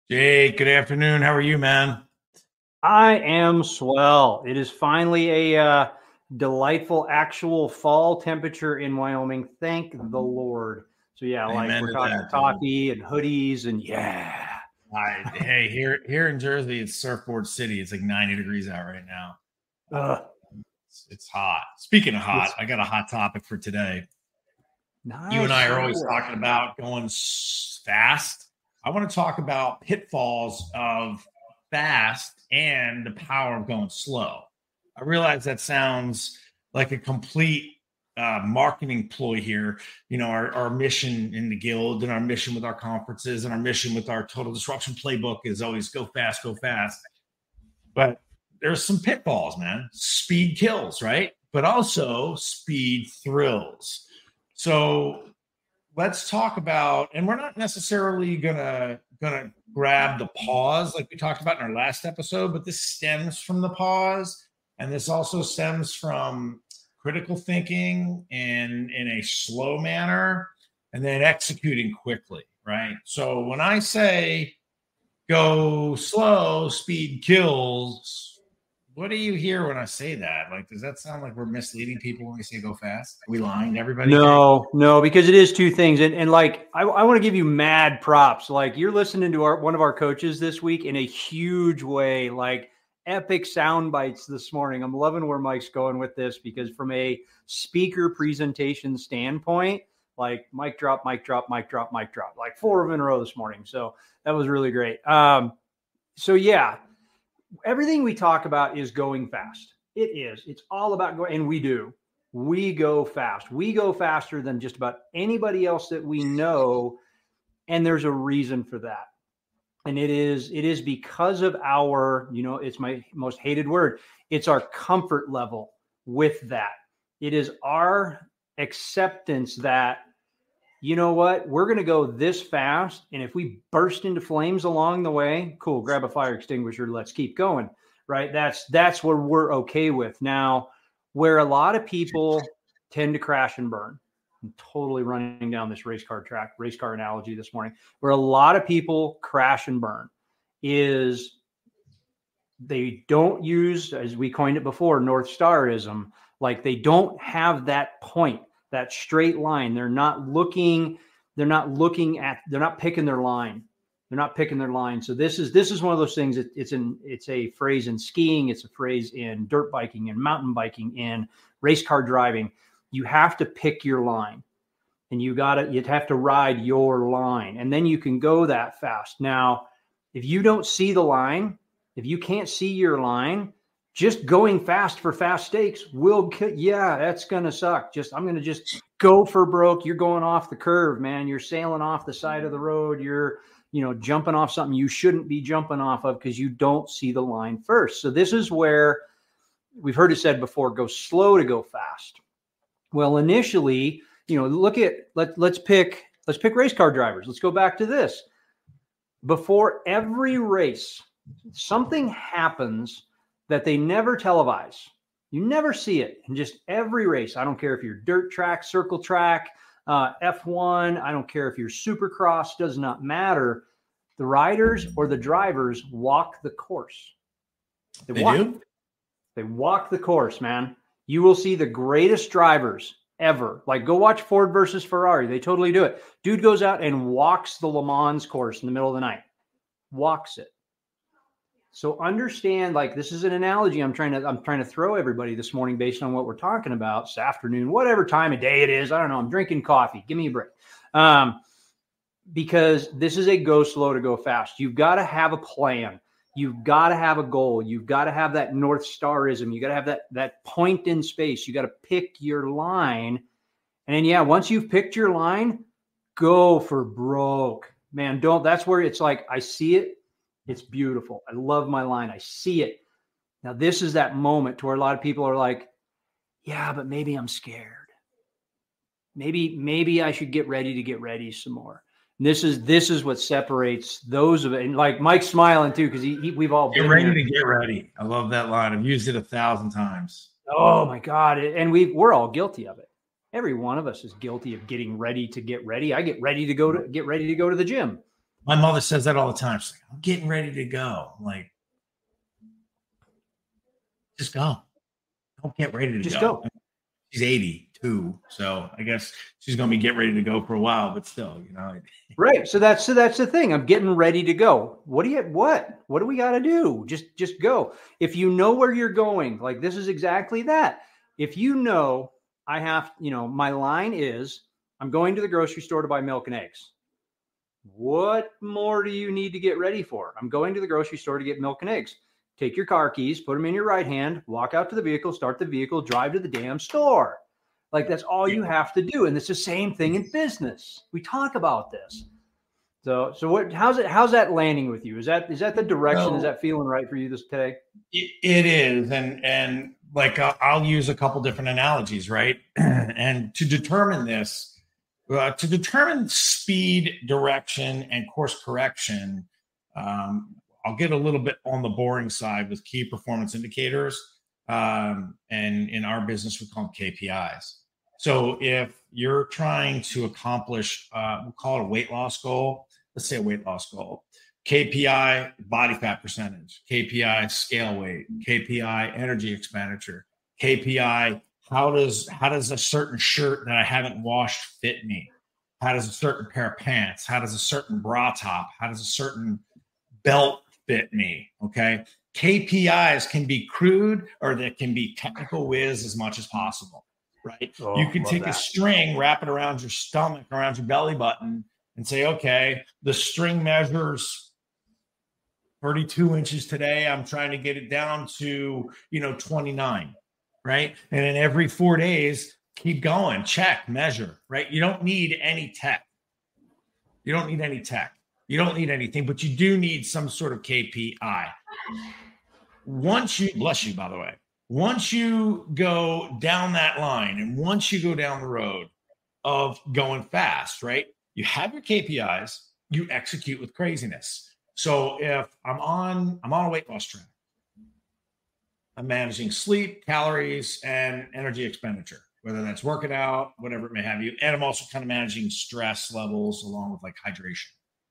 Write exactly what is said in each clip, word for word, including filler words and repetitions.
Jake, good afternoon. How are you, man? I am swell. It is finally a uh, delightful actual fall temperature in Wyoming. Thank the Lord. So yeah, like Amen we're to talking that, dude. coffee and hoodies and yeah. I, hey, here here in Jersey, it's Surfboard City. It's like ninety degrees out right now. Uh, Uh, it's, it's hot. Speaking of hot, it's I got a hot topic for today. You and nice. I are always Cool. talking about going s- fast. I want to talk about pitfalls of fast and the power of going slow. I realize that sounds like a complete uh, marketing ploy here. You know, our, our mission in the guild and our mission with our conferences and our mission with our total disruption playbook is always go fast, go fast. But there's some pitfalls, man. Speed kills, right? But also speed thrills. So let's talk about, and we're not necessarily gonna gonna grab the pause like we talked about in our last episode, but this stems from the pause, and this also stems from critical thinking and in a slow manner, and then executing quickly, right? So when I say go slow, speed kills, what do you hear when I say that? Like, does that sound like we're misleading people when we say go fast? Are we lying to everybody, Jake? No, no, because it is two things. And, and like, I, I want to give you mad props. Like, you're listening to our one of our coaches this week in a huge way, like epic sound bites this morning. I'm loving where Mike's going with this because from a speaker presentation standpoint, like mic drop, mic drop, mic drop, mic drop, like four of them in a row this morning. So that was really great. Um, so yeah, everything we talk about is going fast. It is. It's all about going, and we do. We go fast. We go faster than just about anybody else that we know, and there's a reason for that. And it is it is because of our, you know, it's my most hated word. It's our comfort level with that. It is our acceptance that you know what, we're going to go this fast. And if we burst into flames along the way, cool, grab a fire extinguisher. Let's keep going. Right. That's, that's what we're okay with. Now, where a lot of people tend to crash and burn, I'm totally running down this race car track, race car analogy this morning, where a lot of people crash and burn is they don't use, as we coined it before, North Starism. Like they don't have that point, that straight line. They're not looking, they're not looking at, they're not picking their line. They're not picking their line. So this is this is one of those things. That it's in it's a phrase in skiing, it's a phrase in dirt biking, in mountain biking, in race car driving. You have to pick your line, and you gotta you'd have to ride your line, and then you can go that fast. Now, if you don't see the line, if you can't see your line, just going fast for fast stakes will, yeah, that's going to suck. Just, I'm going to just go for broke. You're going off the curve, man. You're sailing off the side of the road. You're, you know, jumping off something you shouldn't be jumping off of because you don't see the line first. So this is where we've heard it said before, go slow to go fast. Well, initially, you know, look at, let, let's pick, let's pick race car drivers. Let's go back to this. Before every race, something happens that they never televise. You never see it in just every race. I don't care if you're dirt track, circle track, uh, F one. I don't care if you're supercross, does not matter. The riders or the drivers walk the course. They, they walk, do? They walk the course, man. You will see the greatest drivers ever. Like go watch Ford versus Ferrari. They totally do it. Dude goes out and walks the Le Mans course in the middle of the night. Walks it. So understand, like this is an analogy I'm trying to I'm trying to throw everybody this morning based on what we're talking about this afternoon, whatever time of day it is. I don't know. I'm drinking coffee. Give me a break. Um, because this is a go slow to go fast. You've got to have a plan. You've got to have a goal. You've got to have that North Starism. You got to have that that point in space. You got to pick your line. And then, yeah, once you've picked your line, go for broke. Man, don't. That's where it's like, I see it. It's beautiful. I love my line. I see it. Now, this is that moment to where a lot of people are like, yeah, but maybe I'm scared. Maybe, maybe I should get ready to get ready some more. And this is, this is what separates those of it. And like Mike's smiling too, because he, he, we've all get been ready there. to get ready. I love that line. I've used it a thousand times. Oh my God. And we we're all guilty of it. Every one of us is guilty of getting ready to get ready. I get ready to go to get ready to go to the gym. My mother says that all the time. She's like, I'm getting ready to go. I'm like, just go. Don't get ready to Just go. go. She's eighty-two, so I guess she's going to be getting ready to go for a while, but still, you know. Right. So that's so that's the thing. I'm getting ready to go. What do you what? What do we got to do? Just just go. If you know where you're going, like this is exactly that. If you know I have, you know, my line is I'm going to the grocery store to buy milk and eggs. What more do you need to get ready for? I'm going to the grocery store to get milk and eggs. Take your car keys, put them in your right hand, walk out to the vehicle, start the vehicle, drive to the damn store. Like that's all you have to do. And it's the same thing in business. We talk about this. So, so what, how's it, how's that landing with you? Is that, is that the direction? So, is that feeling right for you this today? It, it is. And, and like, uh, I'll use a couple different analogies, right? And to determine this, uh, to determine speed, direction, and course correction, um, I'll get a little bit on the boring side with key performance indicators. Um, and in our business, we call them K P Is. So if you're trying to accomplish, uh, we'll call it a weight loss goal, let's say a weight loss goal, K P I, body fat percentage, K P I, scale weight, K P I, energy expenditure, K P I, how does, how does a certain shirt that I haven't washed fit me? How does a certain pair of pants? How does a certain bra top? How does a certain belt fit me? Okay. K P Is can be crude or they can be technical whiz as much as possible, right? Oh, you can take that. a string, wrap it around your stomach, around your belly button, and say, okay, the string measures thirty-two inches today. I'm trying to get it down to, you know, twenty-nine, right? And then every four days, keep going, check, measure, right? You don't need any tech. You don't need any tech. You don't need anything, but you do need some sort of K P I. Once you, bless you, by the way, once you go down that line and once you go down the road of going fast, right? You have your K P Is, you execute with craziness. So if I'm on, I'm on a weight loss track, I'm managing sleep, calories, and energy expenditure, whether that's working out, whatever it may have you. And I'm also kind of managing stress levels along with like hydration.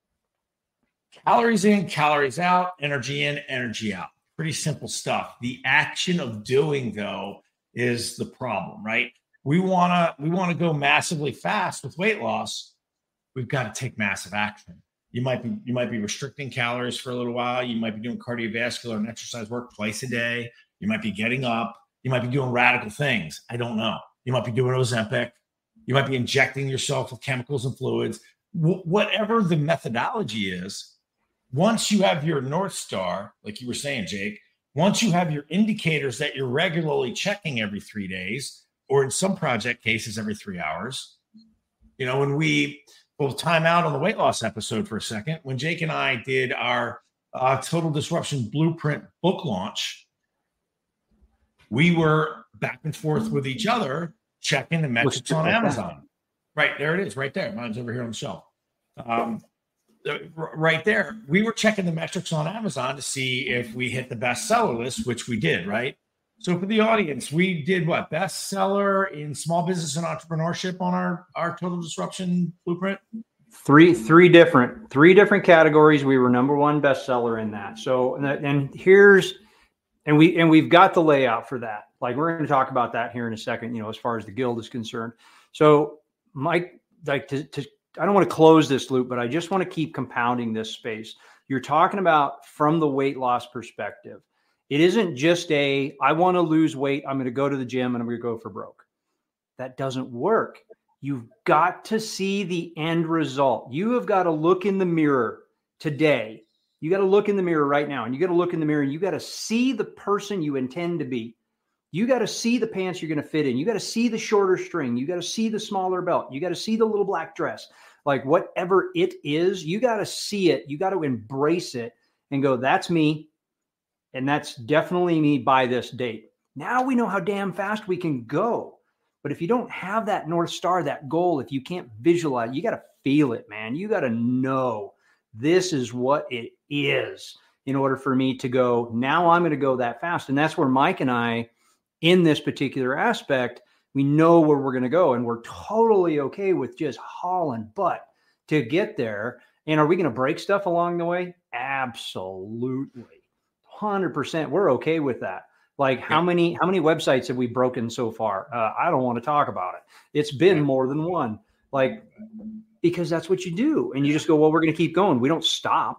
Calories in, calories out, energy in, energy out. Pretty simple stuff. The action of doing, though, is the problem, right? We want to we want to go massively fast with weight loss. We've got to take massive action. You might be you might be restricting calories for a little while. You might be doing cardiovascular and exercise work twice a day. You might be getting up. You might be doing radical things. I don't know. You might be doing Ozempic. You might be injecting yourself with chemicals and fluids. W- whatever the methodology is, once you have your North Star, like you were saying, Jake, once you have your indicators that you're regularly checking every three days, or in some project cases, every three hours, you know, when we, we'll time out on the weight loss episode for a second, when Jake and I did our uh, Total Disruption Blueprint book launch, we were back and forth with each other, checking the metrics on Amazon. Right, there it is, right there. Mine's over here on the shelf. Um, right there, we were checking the metrics on Amazon to see if we hit the bestseller list, which we did, right? So for the audience, we did what? Bestseller in small business and entrepreneurship on our, our Total Disruption Blueprint? Three, three different, three different categories. We were number one bestseller in that. So, and, and here's, and we, and we've got the layout for that. Like we're going to talk about that here in a second, you know, as far as the guild is concerned. So Mike, like to, to I don't want to close this loop, but I just want to keep compounding this space. You're talking about from the weight loss perspective. It isn't just a, I want to lose weight. I'm going to go to the gym and I'm going to go for broke. That doesn't work. You've got to see the end result. You have got to look in the mirror today. You got to look in the mirror right now, and you got to look in the mirror and you got to see the person you intend to be. You got to see the pants you're going to fit in. You got to see the shorter string. You got to see the smaller belt. You got to see the little black dress. Like whatever it is, you got to see it. You got to embrace it and go, that's me. And that's definitely me by this date. Now we know how damn fast we can go. But if you don't have that North Star, that goal, if you can't visualize, you got to feel it, man. You got to know this is what it is in order for me to go, now I'm going to go that fast. And that's where Mike and I, in this particular aspect, we know where we're going to go, and we're totally okay with just hauling butt to get there. And are we going to break stuff along the way? Absolutely. one hundred percent. We're okay with that. Like how many, how many websites have we broken so far? Uh, I don't want to talk about it. It's been more than one, like, because that's what you do. And you just go, well, we're going to keep going. We don't stop.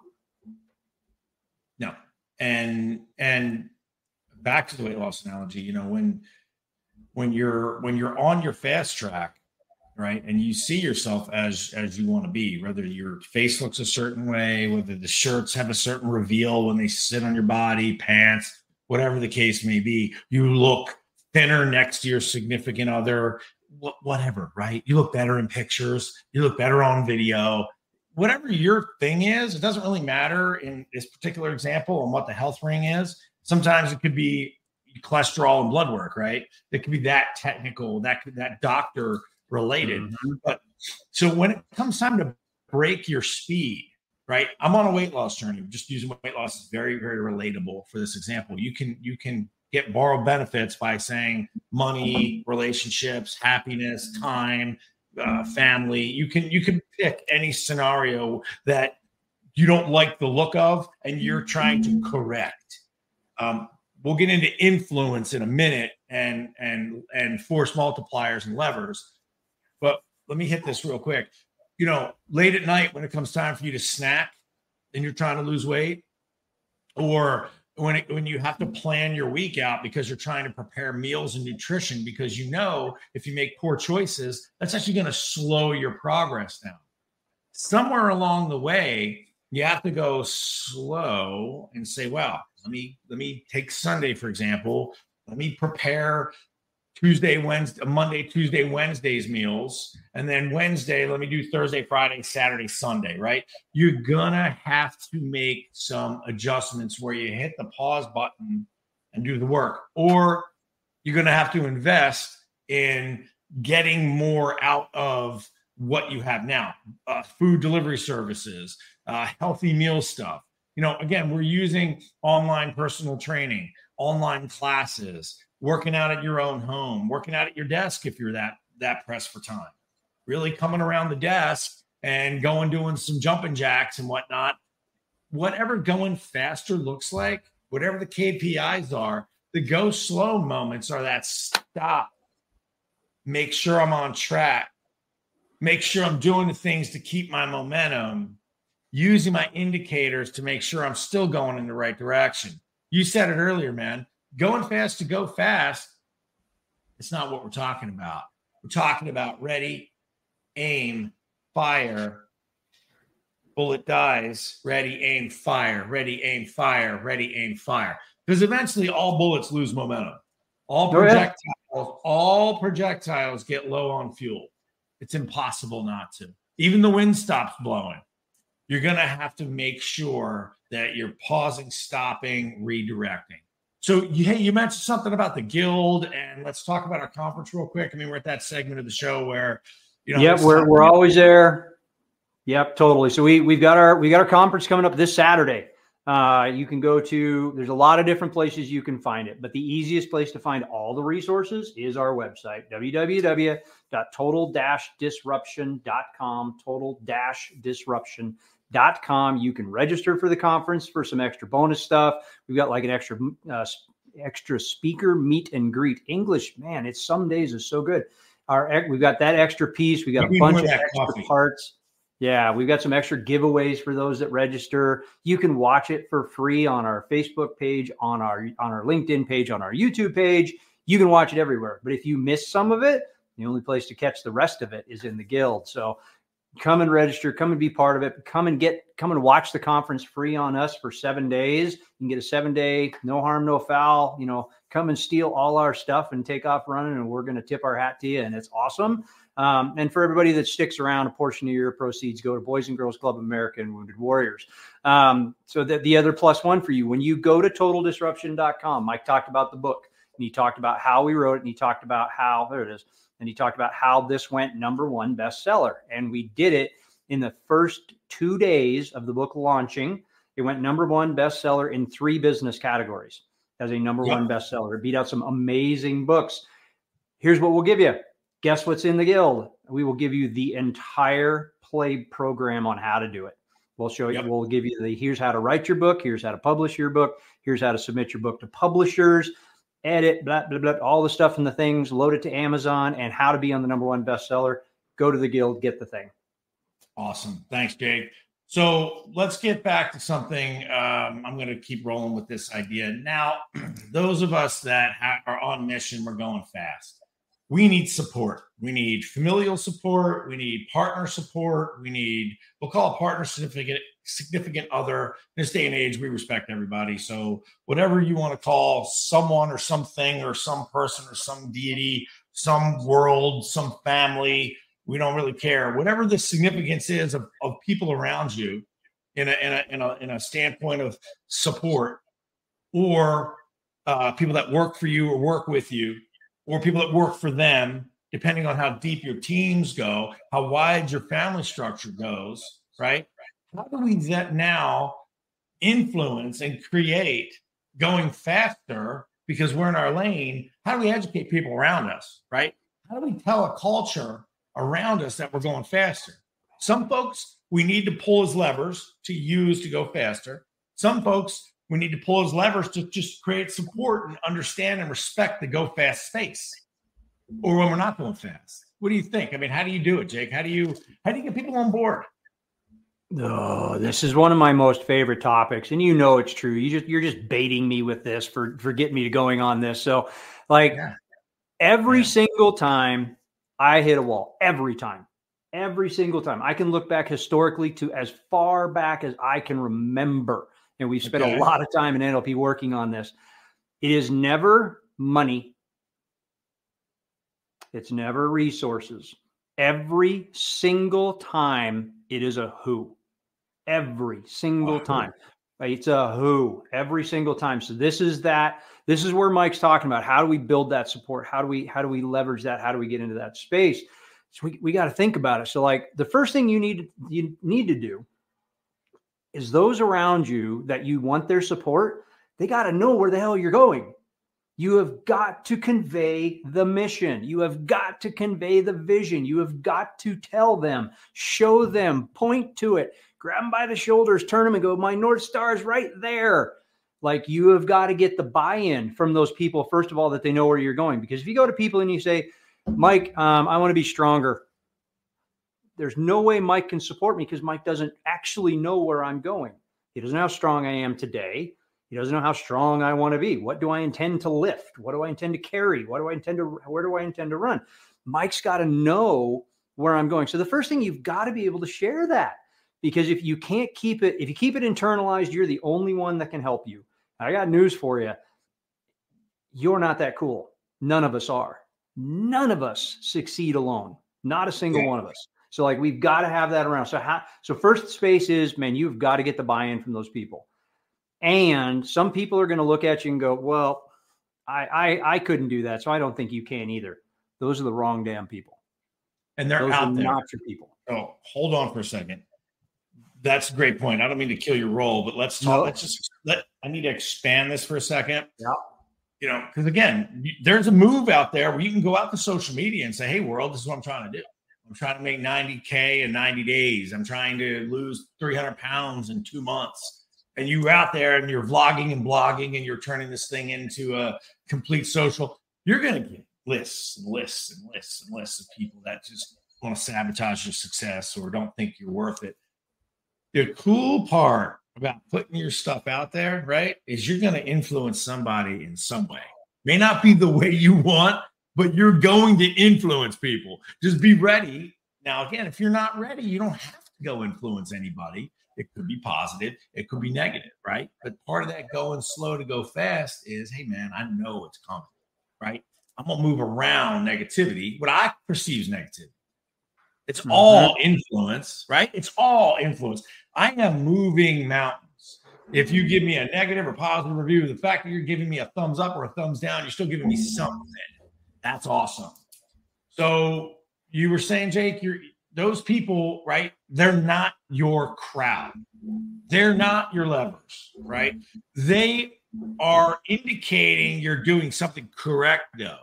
No. And, and back to the weight loss analogy, you know, when, when you're, when you're on your fast track, right, and you see yourself as, as you want to be, whether your face looks a certain way, whether the shirts have a certain reveal when they sit on your body, pants, whatever the case may be, you look thinner next to your significant other, wh- whatever, right? You look better in pictures. You look better on video. Whatever your thing is, it doesn't really matter in this particular example on what the health ring is. Sometimes it could be cholesterol and blood work, right? It could be that technical, that that doctor related. Mm-hmm. But so when it comes time to break your speed, right? I'm on a weight loss journey. Just using weight loss is very, very relatable for this example. You can you can get borrowed benefits by saying money, relationships, happiness, time, uh, family. You can you can pick any scenario that you don't like the look of, and you're trying to correct. Um, we'll get into influence in a minute, and and and force multipliers and levers. But let me hit this real quick. You know, late at night when it comes time for you to snack and you're trying to lose weight, or when it, when you have to plan your week out because you're trying to prepare meals and nutrition, because you know if you make poor choices, that's actually going to slow your progress down. Somewhere along the way, you have to go slow and say, well, let me let me take Sunday, for example. Let me prepare Tuesday, Wednesday, Monday, Tuesday, Wednesday's meals. And then Wednesday, let me do Thursday, Friday, Saturday, Sunday, right? You're gonna have to make some adjustments where you hit the pause button and do the work, or you're gonna have to invest in getting more out of what you have now. Uh, food delivery services, uh, healthy meal stuff. You know, again, we're using online personal training, online classes, working out at your own home, working out at your desk if you're that that pressed for time, really coming around the desk and going doing some jumping jacks and whatnot. Whatever going faster looks like, whatever the K P Is are, the go slow moments are that stop. Make sure I'm on track. Make sure I'm doing the things to keep my momentum, using my indicators to make sure I'm still going in the right direction. You said it earlier, man. Going fast to go fast, it's not what we're talking about. We're talking about ready, aim, fire, bullet dies, ready, aim, fire, ready, aim, fire, ready, aim, fire. Because eventually all bullets lose momentum. All projectiles, oh, yeah. all projectiles get low on fuel. It's impossible not to. Even the wind stops blowing. You're going to have to make sure that you're pausing, stopping, redirecting. So you, hey, you mentioned something about the Guild, and let's talk about our conference real quick. I mean, we're at that segment of the show where, you know, yep, we're we're always there. Yep, totally. So we we've got our we got our conference coming up this Saturday. Uh, you can go to. There's a lot of different places you can find it, but the easiest place to find all the resources is our website, w w w dot total dash disruption dot com. Total dash disruption. Dot com. You can register for the conference for some extra bonus stuff. We've got like an extra uh, extra speaker meet and greet. English, man, it's some days is so good. Our we've got that extra piece. We got a bunch of extra coffee. parts. Yeah, we've got some extra giveaways for those that register. You can watch it for free on our Facebook page, on our on our LinkedIn page, on our YouTube page. You can watch it everywhere. But if you miss some of it, the only place to catch the rest of it is in the Guild. So come and register, come and be part of it. Come and get, come and watch the conference free on us for seven days. You can get a seven day, no harm, no foul, you know, come and steal all our stuff and take off running. And we're going to tip our hat to you. And it's awesome. Um, and for everybody that sticks around, a portion of your proceeds go to Boys and Girls Club of America and Wounded Warriors. Um, so that the other plus one for you, when you go to total disruption dot com, Mike talked about the book and he talked about how we wrote it. And he talked about how, there it is. And he talked about how this went number one bestseller. And we did it in the first two days of the book launching. It went number one bestseller in three business categories as a number yep. one bestseller. It beat out some amazing books. Here's what we'll give you. Guess what's in the Guild? We will give you the entire play program on how to do it. We'll show you, Yep. we'll give you the, here's how to write your book. Here's how to publish your book. Here's how to submit your book to publishers, edit, blah, blah, blah, all the stuff and the things, load it to Amazon, and how to be on the number one bestseller. Go to the Guild, get the thing. Awesome. Thanks, Jake. So let's get back to something. Um, I'm going to keep rolling with this idea. Now, those of us that ha- are on mission, we're going fast. We need support. We need familial support. We need partner support. We need, we'll call a partner significant, significant other. In this day and age, we respect everybody. So whatever you want to call someone or something or some person or some deity, some world, some family, we don't really care. Whatever the significance is of, of people around you in a, in a, in a, in a standpoint of support, or uh, people that work for you or work with you, or people that work for them, depending on how deep your teams go, how wide your family structure goes, right? How do we that now influence and create going faster because we're in our lane? How do we educate people around us, right? How do we tell a culture around us that we're going faster? Some folks we need to pull as levers to use to go faster. Some folks we need to pull as levers to just create support and understand and respect the go fast space, or when we're not going fast. What do you think? I mean, how do you do it, Jake? How do you how do you get people on board? Oh, this is one of my most favorite topics, and you know it's true. You just you're just baiting me with this for for getting me going on this. So, like yeah. every yeah. single time I hit a wall, every time, every single time. I can look back historically to as far back as I can remember. And we've spent okay. a lot of time in N L P working on this. It is never money. It's never resources. Every single time it is a who. Every single time. Right? It's a who every single time. So this is that. This is where Mike's talking about. How do we build that support? How do we how do we leverage that? How do we get into that space? So we, we got to think about it. So like the first thing you need you need to do is those around you that you want their support, they got to know where the hell you're going. You have got to convey the mission. You have got to convey the vision. You have got to tell them, show them, point to it, grab them by the shoulders, turn them and go, my North Star is right there. Like you have got to get the buy-in from those people, first of all, that they know where you're going. Because if you go to people and you say, Mike, um, I want to be stronger. There's no way Mike can support me because Mike doesn't actually know where I'm going. He doesn't know how strong I am today. He doesn't know how strong I want to be. What do I intend to lift? What do I intend to carry? What do I intend to, where do I intend to run? Mike's got to know where I'm going. So the first thing, you've got to be able to share that, because if you can't keep it, if you keep it internalized, you're the only one that can help you. I got news for you. You're not that cool. None of us are. None of us succeed alone. Not a single yeah. one of us. So like, we've got to have that around. So how, so first space is, man, you've got to get the buy-in from those people. And some people are going to look at you and go, well, I, I, I couldn't do that. So I don't think you can either. Those are the wrong damn people. And they're those out are there. Not your people. Oh, hold on for a second. That's a great point. I don't mean to kill your role, but let's talk. No. Let's just let, I need to expand this for a second. Yeah. You know, because again, there's a move out there where you can go out to social media and say, hey, world, this is what I'm trying to do. I'm trying to make ninety K in ninety days. I'm trying to lose three hundred pounds in two months. And you're out there and you're vlogging and blogging and you're turning this thing into a complete social. You're going to get lists and lists and lists and lists of people that just want to sabotage your success or don't think you're worth it. The cool part about putting your stuff out there, right, is you're going to influence somebody in some way. May not be the way you want, but you're going to influence people. Just be ready. Now, again, if you're not ready, you don't have to go influence anybody. It could be positive. It could be negative, right? But part of that going slow to go fast is, hey, man, I know it's coming, right? I'm going to move around negativity, what I perceive as negativity. It's mm-hmm. all influence, right? It's all influence. I am moving mountains. If you give me a negative or positive review, the fact that you're giving me a thumbs up or a thumbs down, you're still giving me something. That's awesome. So you were saying, Jake, you're those people, right? They're not your crowd. They're not your levers, right? They are indicating you're doing something correct, though.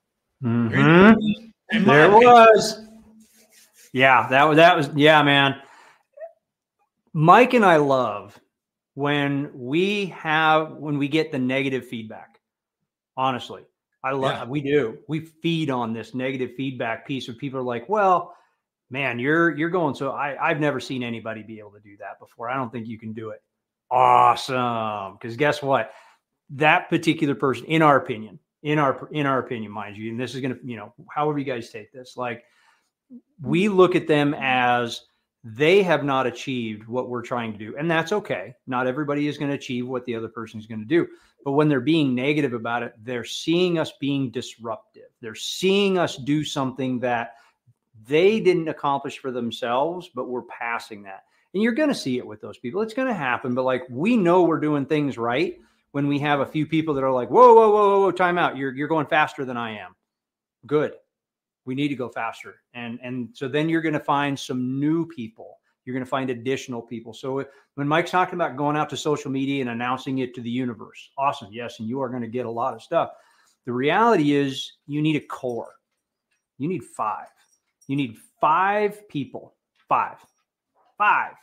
Mm-hmm. There it was. Yeah, that was, that was, yeah, man. Mike and I love when we have, when we get the negative feedback. Honestly, I love, yeah. we do. We feed on this negative feedback piece of people are like, well, man, you're, you're going. So I, I've never seen anybody be able to do that before. I don't think you can do it. Awesome. Because guess what? That particular person, in our opinion, in our, in our opinion, mind you, and this is going to, you know, however you guys take this, like we look at them as they have not achieved what we're trying to do. And that's okay. Not everybody is going to achieve what the other person is going to do. But when they're being negative about it, they're seeing us being disruptive. They're seeing us do something that they didn't accomplish for themselves, but we're passing that. And you're going to see it with those people. It's going to happen. But like, we know we're doing things right when we have a few people that are like, whoa, whoa, whoa, whoa, whoa, time out. You're, you're going faster than I am. Good. We need to go faster. And, and so then you're going to find some new people. You're going to find additional people. So when Mike's talking about going out to social media and announcing it to the universe, awesome. Yes. And you are going to get a lot of stuff. The reality is you need a core. You need five. You need five people, five, five,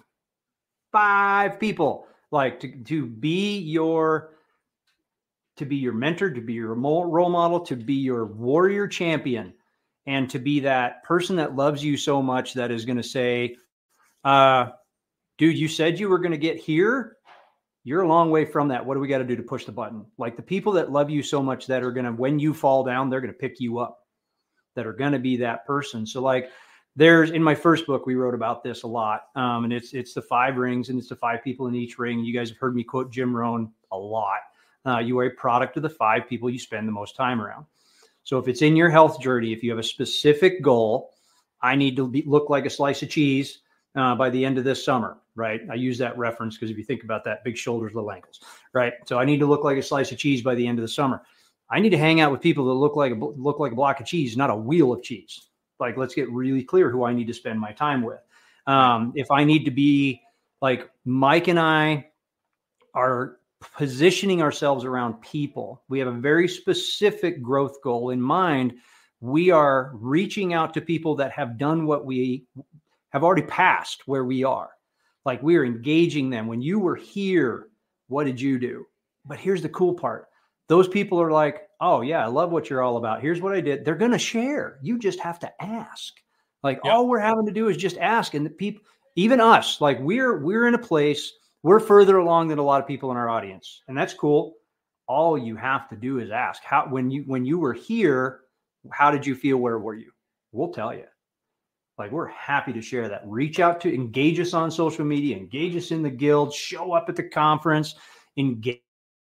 five people like to, to be your, to be your mentor, to be your role model, to be your warrior champion, and to be that person that loves you so much that is going to say, uh, dude, you said you were going to get here. You're a long way from that. What do we got to do to push the button? Like the people that love you so much that are going to, when you fall down, they're going to pick you up, that are going to be that person. So like there's, in my first book, we wrote about this a lot. Um, and it's, it's the five rings, and it's the five people in each ring. You guys have heard me quote Jim Rohn a lot. Uh, you are a product of the five people you spend the most time around. So if it's in your health journey, if you have a specific goal, I need to be, look like a slice of cheese uh, by the end of this summer, right? I use that reference because if you think about that, big shoulders, little ankles, right? So I need to look like a slice of cheese by the end of the summer. I need to hang out with people that look like a, look like a block of cheese, not a wheel of cheese. Like, let's get really clear who I need to spend my time with. Um, if I need to be like Mike and I are positioning ourselves around people, we have a very specific growth goal in mind. We are reaching out to people that have done what we have already passed where we are. Like we are engaging them. When you were here, what did you do? But here's the cool part. Those people are like, oh yeah, I love what you're all about. Here's what I did. They're going to share. You just have to ask. Like yep. All we're having to do is just ask. And the people, even us, like we're, we're in a place, we're further along than a lot of people in our audience. And that's cool. All you have to do is ask how, when you, when you were here, how did you feel? Where were you? We'll tell you. Like, we're happy to share that. Reach out to, engage us on social media, engage us in the guild, show up at the conference, engage.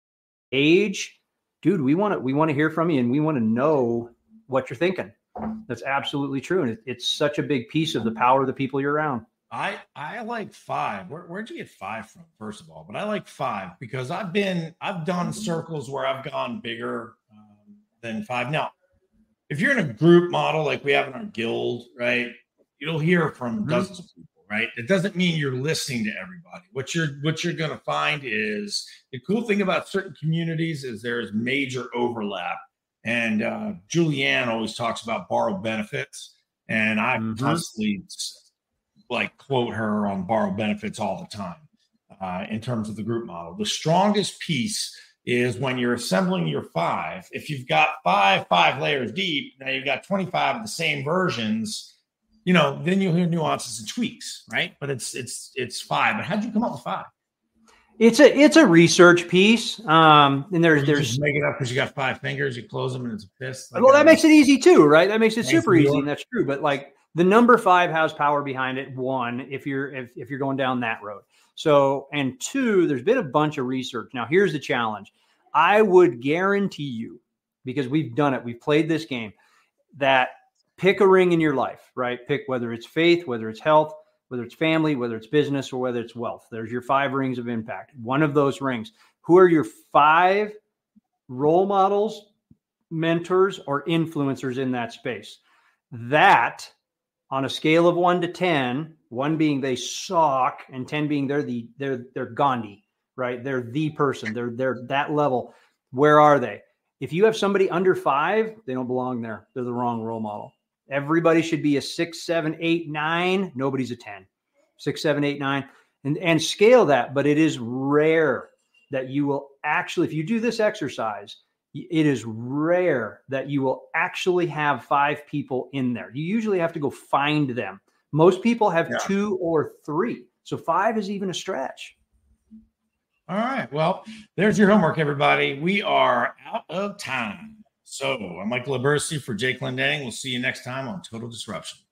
Dude, we want to, we want to hear from you, and we want to know what you're thinking. That's absolutely true. And it, it's such a big piece of the power of the people you're around. I, I like five. Where, where'd you get five from, first of all? But I like five because I've been, I've done circles where I've gone bigger um, than five. Now, if you're in a group model like we have in our guild, right, you'll hear from mm-hmm. dozens of people, right? It doesn't mean you're listening to everybody. What you're, what you're going to find is the cool thing about certain communities is there's major overlap. And uh, Julianne always talks about borrowed benefits. And I mm-hmm. constantly like quote her on borrowed benefits all the time uh, in terms of the group model. The strongest piece is when you're assembling your five. If you've got five, five layers deep, now you've got twenty-five of the same versions, you know, then you'll hear nuances and tweaks, right? But it's, it's, it's five. But how'd you come up with five? It's a, it's a research piece. Um, and there's, there's just make it up because you got five fingers, you close them and it's a fist. Like well, that makes it easy too, right? That makes it super easy. And that's true. But like the number five has power behind it. One, if you're, if, if you're going down that road. So, and two, there's been a bunch of research. Now here's the challenge. I would guarantee you, because we've done it, we've played this game, that pick a ring in your life, right? Pick whether it's faith, whether it's health, whether it's family, whether it's business, or whether it's wealth. There's your five rings of impact. One of those rings. Who are your five role models, mentors, or influencers in that space? That, on a scale of one to ten, one being they suck, and ten being they're the they're they're Gandhi, right? They're the person. They're they're that level. Where are they? If you have somebody under five, they don't belong there. They're the wrong role model. Everybody should be a six, seven, eight, nine. Nobody's a ten. Six, seven, eight, nine. and, and scale that. But it is rare that you will actually, if you do this exercise, it is rare that you will actually have five people in there. You usually have to go find them. Most people have yeah. two or three. So five is even a stretch. All right. Well, there's your homework, everybody. We are out of time. So I'm Michael Abersi for Jake Lindang. We'll see you next time on Total Disruption.